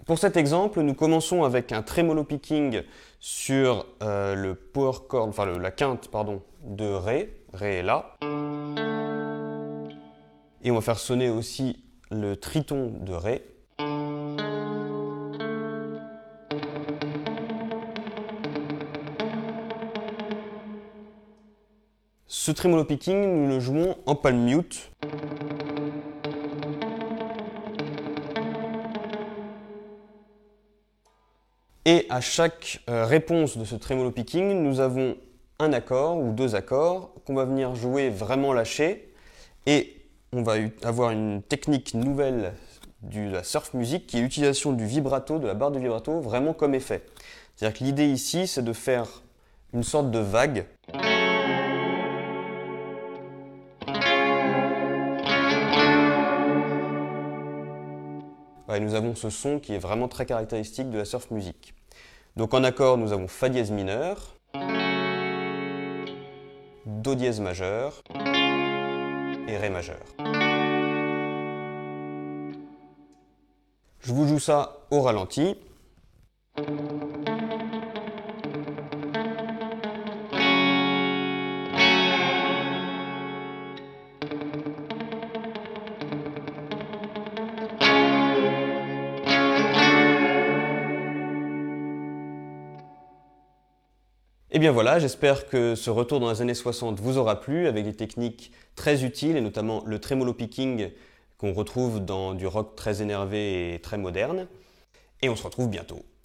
Pour cet exemple, nous commençons avec un tremolo picking sur le power chord, enfin la quinte pardon, de Ré, Ré est là. Et on va faire sonner aussi le triton de Ré. Ce tremolo picking, nous le jouons en palm mute. Et à chaque réponse de ce tremolo picking, nous avons un accord ou deux accords qu'on va venir jouer vraiment lâché. Et on va avoir une technique nouvelle de la surf music qui est l'utilisation du vibrato, de la barre de vibrato, vraiment comme effet. C'est-à-dire que l'idée ici, c'est de faire une sorte de vague. Et nous avons ce son qui est vraiment très caractéristique de la surf music. Donc en accord, nous avons Fa dièse mineur, Do dièse majeur et Ré majeur. Je vous joue ça au ralenti. Et bien voilà, j'espère que ce retour dans les années 60 vous aura plu, avec des techniques très utiles, et notamment le tremolo picking qu'on retrouve dans du rock très énervé et très moderne. Et on se retrouve bientôt.